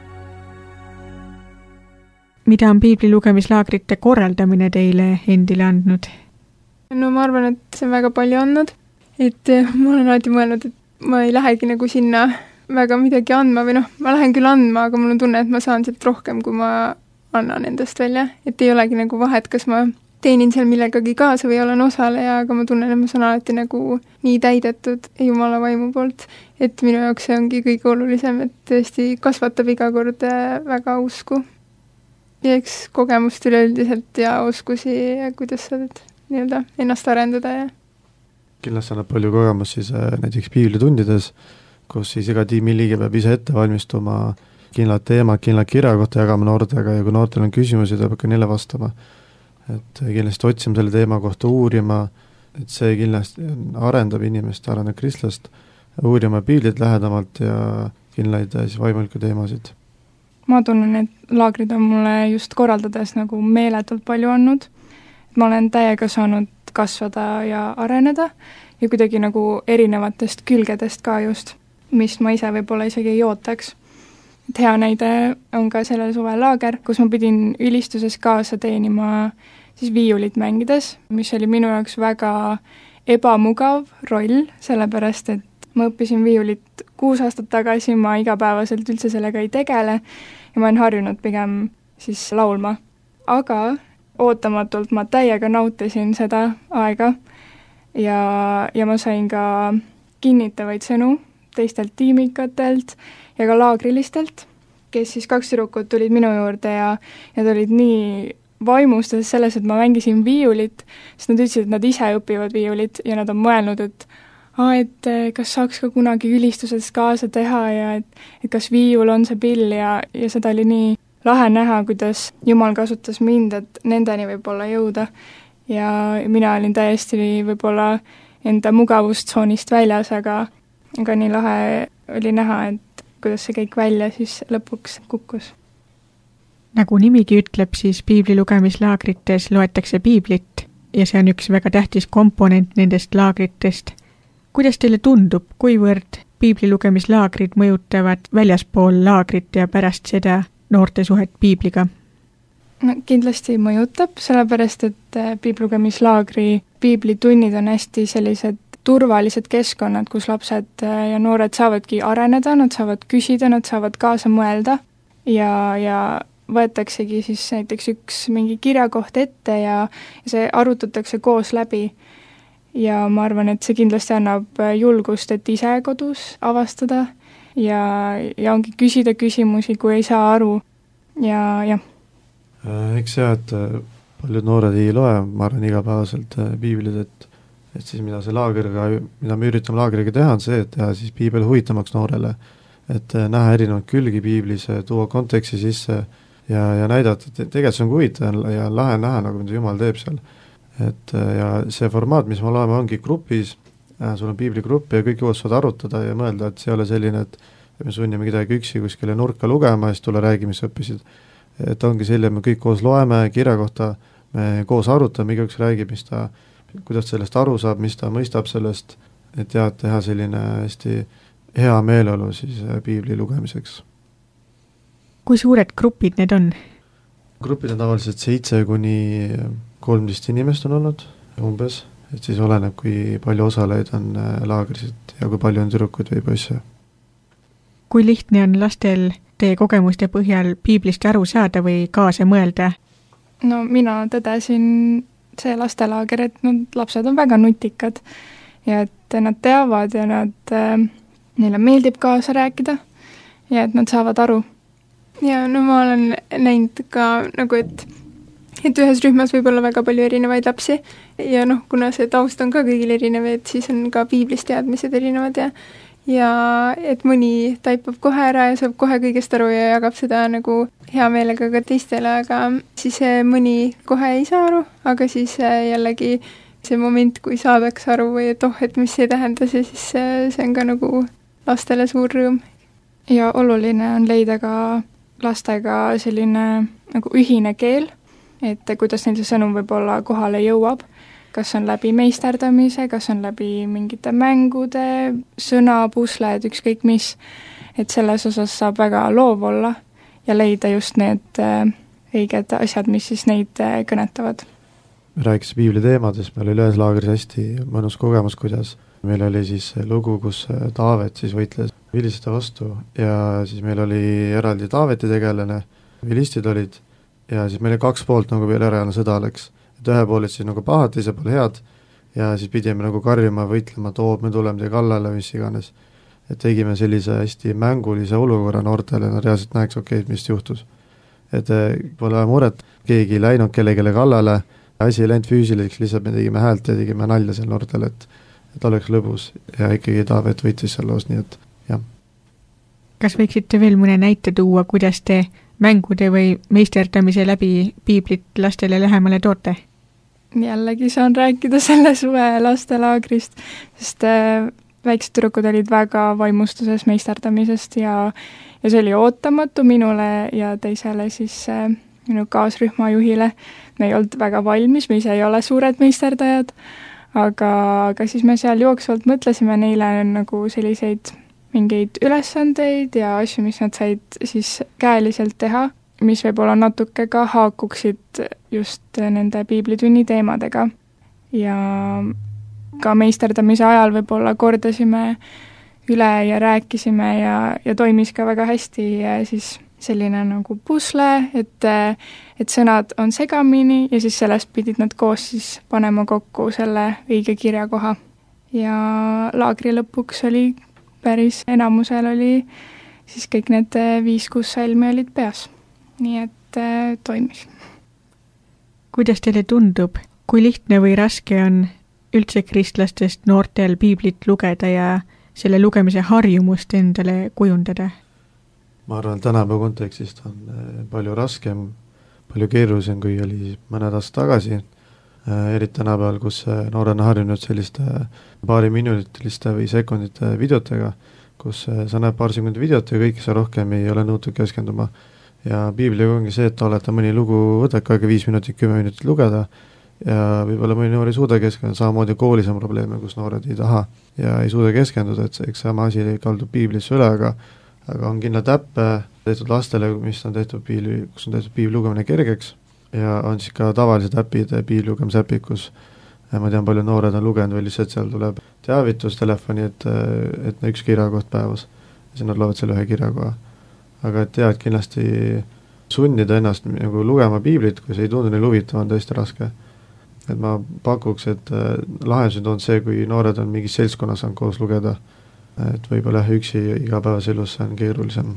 Mida on piiblilugemislaagrite korraldamine teile endile andnud? No ma arvan, et see on väga palju andnud. Et ma olen alati mõelnud, et ma ei lähegi nagu sinna väga midagi andma või ma lähen küll andma, aga mul on tunne, et ma saan sealt rohkem, kui ma annan endast välja. Et ei olegi nagu vahet, kas ma teenin seal millegagi kaasa või olen osaleja, aga ma tunnen, et ma saan alati nagu nii täidetud Jumala vaimu poolt. Et minu jaoks see ongi kõige olulisem, et tõesti kasvatab iga kord väga usku. Ja eks kogemust üleüldiselt ja oskusi ja kuidas saad nii-öelda ennast arendada ja kindlasti annab palju kogemus siis näiteks piiblitundides, kus siis iga tiimi liige peab ise ette valmistuma kindlad teemad, kindlad kirja kohta jagama noortega ja kui noortel on küsimusi, tuleb ka neile vastama. Et kindlasti otsima selle teema kohta, uurima, et see kindlasti arendab inimest, arendab kristlast, uurima piiblit lähedamalt ja kindlaid siis vaimulikke teemasid. ma tunnen, et laagrid on mulle just korraldades nagu meeletult palju andnud. Ma olen täiega saanud kasvada ja areneda ja kuidagi nagu erinevatest külgedest ka just, mis ma ise võib-olla isegi ei ootaks. Et hea näide on ka sellel suvel laager, kus ma pidin ülistuses kaasa teenima siis viiulit mängides, mis oli minu jaoks väga ebamugav roll, sellepärast et ma õppisin viiulit 6 aastat tagasi, ma igapäevaselt üldse sellega ei tegele ja ma olen harjunud pigem siis laulma. Aga ootamatult ma täiega nautisin seda aega ja ma sain ka kinnitavaid sõnu teistelt tiimikatelt ja ka laagrilistelt, kes siis 2 tüdrukut tulid minu juurde ja tulid nii vaimustas selles, et ma mängisin viiulit, sest nad ütlesid, et nad ise õpivad viiulit ja nad on mõelnud, et kas saaks ka kunagi ülistuses kaasa teha ja et kas viiul on see pill ja seda oli nii lahe näha, kuidas Jumal kasutas mind, et nendeni võib-olla jõuda ja mina olin täiesti võib-olla enda mugavustsoonist väljas, aga nii lahe oli näha, et kuidas see kõik välja siis lõpuks kukkus. Nagu nimigi ütleb, siis piibli lugemislaagrites loetakse piiblit ja see on üks väga tähtis komponent nendest laagritest. Kuidas teile tundub, kuivõrd piibli lugemislaagrid mõjutavad väljaspool laagrit ja pärast seda noorte suhet piibliga? No, kindlasti mõjutab, sellepärast et piibli lugemislaagri piiblitunnid on hästi sellised turvalised keskkonnad, kus lapsed ja noored saavadki areneda, nad saavad küsida, nad saavad kaasa mõelda ja võetaksegi siis näiteks üks mingi kirjakoht ette ja see arutatakse koos läbi. Ja ma arvan, et see kindlasti annab julgust, et ise kodus avastada ja ongi küsida küsimusi, kui ei saa aru ja. Eks see, et paljud noored ei loe, ma arvan, igapäevaselt piiblid, et siis mida me üritame laagriga teha, on see, et teha siis piibel huvitamaks noorele, et näha erinevaid külgi piiblis, tuua konteksti sisse ja näidata, et tegelikult see on huvitav ja lahe näha, nagu mida Jumal teeb seal. Et ja see formaat, mis me oleme, ongi grupis, sul on piibligrupp ja kõik jõuavad arutada ja mõelda, et see ei ole selline, et me sunnime kedagi üksi kuskile nurka lugema ja siis tule räägi, mis õppisid. Et ongi selline, me kõik koos loeme kirja kohta, me koos arutame, igaüks räägib, kuidas sellest aru saab, mis ta mõistab sellest, et teha selline hästi hea meeleolu siis piibli lugemiseks. Kui suured grupid need on? Grupid on tavaliselt 7 kuni 13 inimest on olnud umbes, et siis oleneb, kui palju osaleid on laagrisid ja kui palju on tüdrukuid või poisse. Kui lihtne on lastel teie kogemuste põhjal piiblist aru saada või kaasa mõelda? No mina tõdesin see lastelaager, et lapsed on väga nutikad ja et nad teavad ja neile meeldib kaasa rääkida ja et nad saavad aru. Ja no ma olen näinud ka nagu, et ühes rühmas võib olla väga palju erinevaid lapsi ja kuna see taust on ka kõigil erinev, et siis on ka piiblist teadmised erinevad ja et mõni taipab kohe ära ja saab kohe kõigest aru ja jagab seda nagu hea meelega ka teistele, aga siis mõni kohe ei saa aru, aga siis jällegi see moment, kui saadaks aru või et mis ei tähenda see, siis see on ka nagu lastele suur rõõm. Ja oluline on leida ka lastega selline nagu ühine keel, et kuidas neil see sõnum võib-olla kohale jõuab, kas on läbi meisterdamise, kas on läbi mingite mängude, sõnapusled, ükskõik mis, et selles osas saab väga loov olla ja leida just need õiged asjad, mis siis neid kõnetavad. Me rääkis piibli teemadest, meil oli ühes laagris hästi mõnus kogemus, kuidas meil oli siis lugu, kus Taavet siis võitles vilistide vastu ja siis meil oli eraldi Taaveti tegelane, vilistid olid ja siis meil oli 2 poolt nagu veel ära sõda läks. Et ühe pool siis nagu pahad, teise pool head ja siis pidime nagu karjuma, võitlema, me tuleme teie kallale, mis iganes. Et tegime sellise hästi mängulise olukorra noortele, nad reaalselt näeks mis juhtus. Et pole muret, keegi ei läinud kellegele kallale, asi ei läinud füüsiliseks, lihtsalt me tegime häält ja tegime nalja seal noortele, et oleks lõbus ja ikkagi Taavet võitis seal loos, nii et jah. Kas võiksite veel mõne näite tuua, kuidas te mängude või meisterdamise läbi piiblit lastele lähemale toote? Jällegi saan rääkida selle suve lastelaagrist, sest väiksed tüdrukud olid väga vaimustuses meisterdamisest ja see oli ootamatu minule ja teisele siis minu kaasrühmajuhile. Me ei olnud väga valmis, me ise ei ole suured meisterdajad, aga siis me seal jooksvalt mõtlesime neile nagu selliseid mingeid ülesandeid ja asju, mis nad said siis käeliselt teha, mis võib-olla natuke ka haakuksid just nende piiblitunni teemadega. Ja ka meisterdamise ajal võib-olla kordasime üle ja rääkisime ja toimis ka väga hästi siis selline nagu pusle, et sõnad on segamini ja siis sellest pidid nad koos siis panema kokku selle õige kirjakoha. Ja laagri lõpuks oli päris enamusel oli siis kõik need 5-6 salmi olid peas. Nii et toimis. Kuidas teile tundub, kui lihtne või raske on üldse kristlastest noortel piiblit lugeda ja selle lugemise harjumust endale kujundada? Ma arvan, tänapäeva kontekstist on palju raskem, palju keerulisem, kui oli mõned aastad tagasi. Eriti tänapäeval, kus noored on harjunud selliste paariminutiliste või sekundite videotega, kus sa näed paar sekundit videot ja kõik sa rohkem ei ole nõutud keskenduma. Ja piibliga ongi see, et olete mõni lugu, võtake aega 5 minutit, 10 minutit lugeda ja võib-olla mõni noor ei suuda keskenduda, samamoodi koolis on probleeme, kus noored ei taha ja ei suuda keskenduda, et eks sama asi kaldub piiblisse üle, aga on kindlalt äppe tehtud lastele, mis on tehtud kus on tehtud piibli lugemine kergeks ja on siis ka tavalised äpid, piibli lugemise äpid, kus ma tean, palju noored on lugenud või lihtsalt seal tuleb teavitus telefoni, et üks kirjakoht päevas ja siis nad loevad selle ühe kirjakoha. Aga et tead, kindlasti sunnida ennast nagu lugema piiblit, kui see ei tundu neil huvitav, on tõesti raske. Et ma pakuks, et lahendused on see, kui noored on mingis seltskonnas on koos lugeda, et võib-olla üksi igapäevas elus on keerulisem.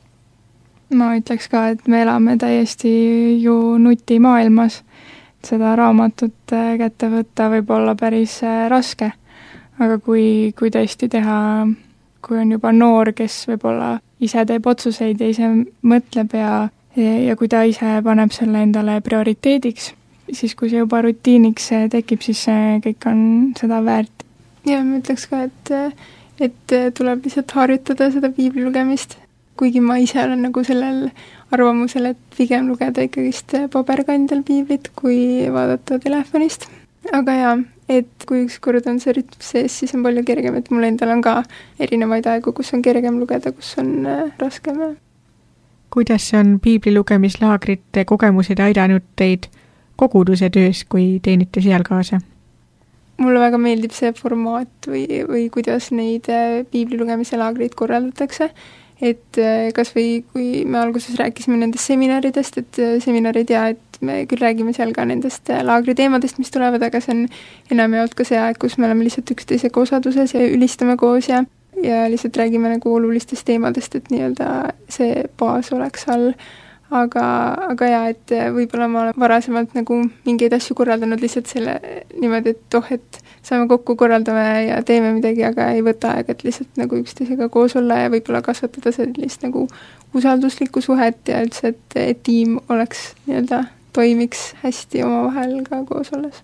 Ma ütleks ka, et me elame täiesti ju nutimaailmas. Seda raamatut kätte võtta võib olla päris raske. Aga kui tõesti teha, kui on juba noor, kes võib-olla ise teeb otsuseid ja ise mõtleb ja kui ta ise paneb selle endale prioriteediks, siis kui see juba rutiiniks tekib, siis see kõik on seda väärt. Ja ma ütleks ka, et tuleb lihtsalt harjutada seda piibli lugemist, kuigi ma ise olen nagu sellel arvamusel, et pigem lugeda ikkagist paberkandjal piiblit, kui vaadata telefonist. Aga jaa, et kui ükskord on see rütm sees, siis on palju kergem, et mul endal on ka erinevaid aegu, kus on kergem lugeda, kus on raskem. Kuidas on piibli lugemislaagrite kogemused aidanud teid koguduse töös, kui teenite seal kaasa? Mulle väga meeldib see formaat või kuidas neid piibli lugemise laagreid korraldatakse, et kas või kui me alguses rääkisime nendest seminaridest, et seminarid ja et me küll räägime seal ka nendest laagri teemadest, mis tulevad, aga see on enam jaolt ka see aeg, kus me oleme lihtsalt üksteisega osaduses ja ülistame koos ja lihtsalt räägime nagu olulistest teemadest, et nii-öelda see baas oleks all. Aga jaa, et võib-olla ma olen varasemalt nagu mingeid asju korraldanud lihtsalt selle niimoodi, et saame kokku, korraldame ja teeme midagi, aga ei võta aega, et lihtsalt nagu üksteisega koos olla ja võib-olla kasvatada sellist nagu usalduslikku suhet ja üldse, et tiim oleks nii-öelda toimiks hästi omavahel ka koos olles.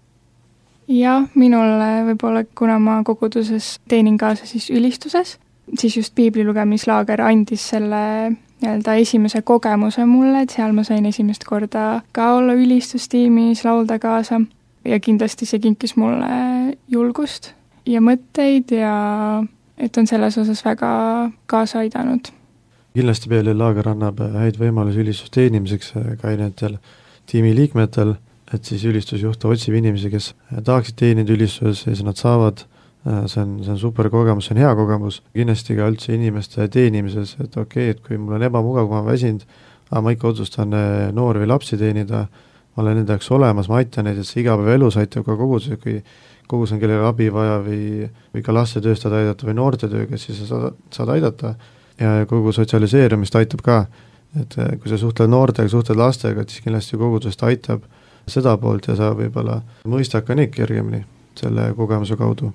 Ja minul võib-olla, kuna ma koguduses teenin kaasa siis ülistuses, siis just piibli lugemislaager andis selle nii-öelda esimese kogemuse mulle, et seal ma sain esimest korda ka olla ülistustiimis, laulda kaasa ja kindlasti see kinkis mulle julgust ja mõtteid ja et on selles osas väga kaasa aidanud. Kindlasti peale laager annab häid võimalusi ülistusteenimiseks ka erinevatel tiimi liikmetel, et siis ülistusjuht otsib inimesi, kes tahaksid teenida ülistuses ja siis nad saavad. See on super kogemus, see on hea kogemus, kindlasti ka üldse inimeste teenimises, et okei, et kui mul on ebamugav, kui ma väsinud, aga ma ikka otsustan noori või lapsi teenida, ma olen nende jaoks olemas, ma aitan neid, et see igapäevaelus aitab ka koguduses, kui kogus on kellele abi vaja või ka laste tööst saad aidata või noorte tööga, siis sa saad aidata ja kogu sotsialiseerumist aitab ka, et kui sa suhtled noortega, suhtled lastega, et siis kindlasti kogudusest aitab seda poolt ja sa võib-olla mõistad ka neid kergemini selle kogemuse kaudu.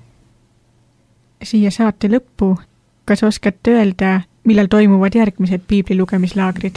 Siia saate lõppu, kas oskate öelda, millal toimuvad järgmised piibli lugemislaagrid?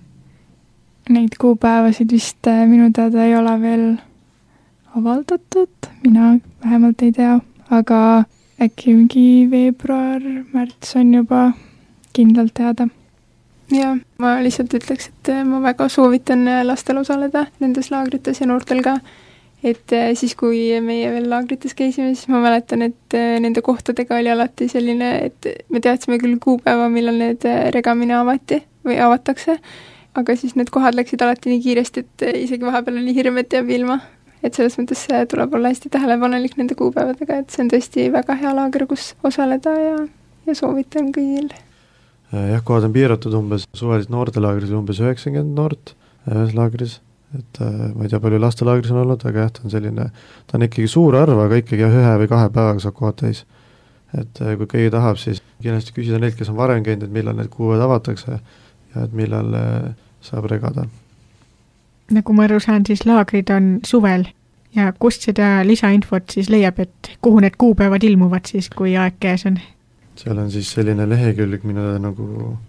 Neid kuupäevasid vist minu teada ei ole veel avaldatud, mina vähemalt ei tea, aga äkki mingi veebruar-märts on juba kindlalt teada. Jaa, ma lihtsalt ütleks, et ma väga soovitan lastel osaleda nendes laagrites ja noortel ka, et siis, kui meie veel laagrites käisime, siis ma mäletan, et nende kohtadega oli alati selline, et me teadsime küll kuupäeva, millal need regamine avati või avatakse, aga siis need kohad läksid alati nii kiiresti, et isegi vahepeal oli hirm, et jääb ilma. Et selles mõttes tuleb olla hästi tähelepanelik nende kuupäevadega, et see on tõesti väga hea laager, kus osaleda ja soovitan kõigil. Jah, kohad on piiratud umbes, suvelis noortelaagris umbes 90 noort ühes laagris, et ma ei tea, palju lastelaagris on olnud, aga jah, ta on ikkagi suur arv, aga ikkagi 1 või 2 päevaga saab kohad täis. Et kui keegi tahab, siis kindlasti küsida neilt, kes on varem käinud, et millal need kuued avatakse ja et millal saab regada. Nagu ma aru saan, siis laagrid on suvel ja kust seda lisainfot siis leiab, et kuhu need kuupäevad ilmuvad siis, kui aeg käes on? Seal on siis selline lehekülg minu nagu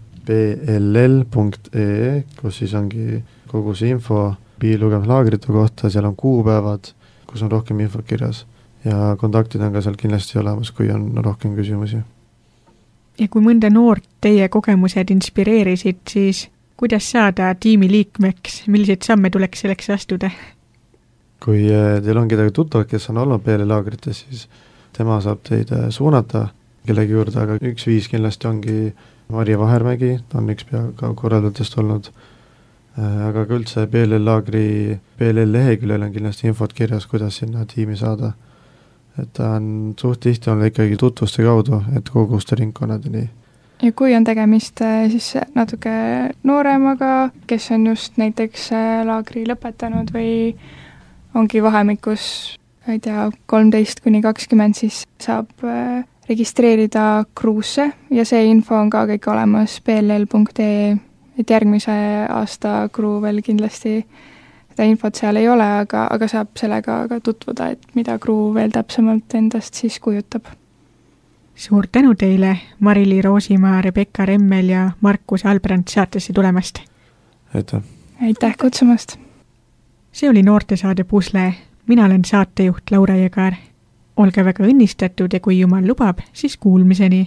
pll.ee, kus siis ongi kogu see info piirlugemislaagrite kohta, seal on kuupäevad, kus on rohkem infot kirjas ja kontaktid on ka seal kindlasti olemas, kui on rohkem küsimusi. Ja kui mõnda noort teie kogemused inspireerisid, siis kuidas saada tiimi liikmeks, milliseid samme tuleks selleks astuda? Kui teil on kedagi tuttav, kes on olnud PL-laagrites, siis tema saab teid suunata kellegi juurde, aga üks viis kindlasti ongi Marje Vahermägi, ta on üks peaga korraldajatest olnud, aga ka üldse PL-laagri PL-leheküljel on kindlasti infot kirjas, kuidas sinna tiimi saada. Et ta on suht tihti olnud ikkagi tutvuste kaudu, et koguste ringkonnadeni. Ja kui on tegemist siis natuke nooremaga, kes on just näiteks laagri lõpetanud või ongi vahemikus, ei tea, 13–20, siis saab registreerida kruusse ja see info on ka kõik olemas pll.ee, et järgmise aasta kruu veel kindlasti seda infot seal ei ole, aga saab sellega ka tutvuda, et mida kruu veel täpsemalt endast siis kujutab. Suur tänu teile, Mari-Li Roosimaa, Rebecca Remmel ja Markus Albrand saatesse tulemast. Aitäh! Aitäh kutsumast! See oli noortesaade Pusle. Mina olen saatejuht Laura Jõgar. Olge väga õnnistatud ja kui Jumal lubab, siis kuulmiseni!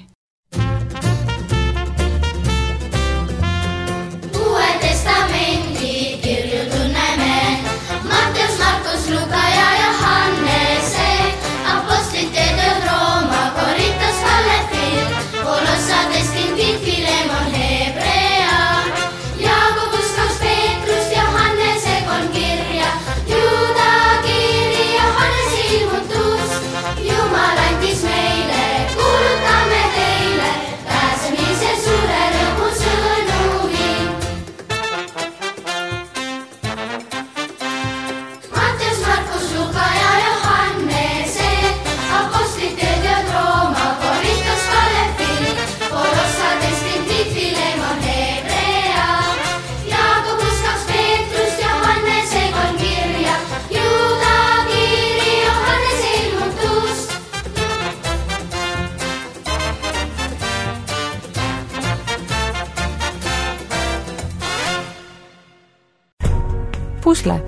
Pusle.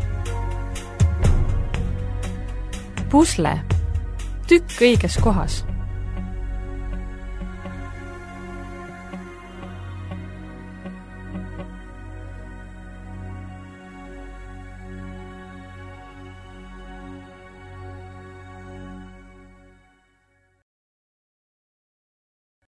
Pusle. Tükk õiges kohas.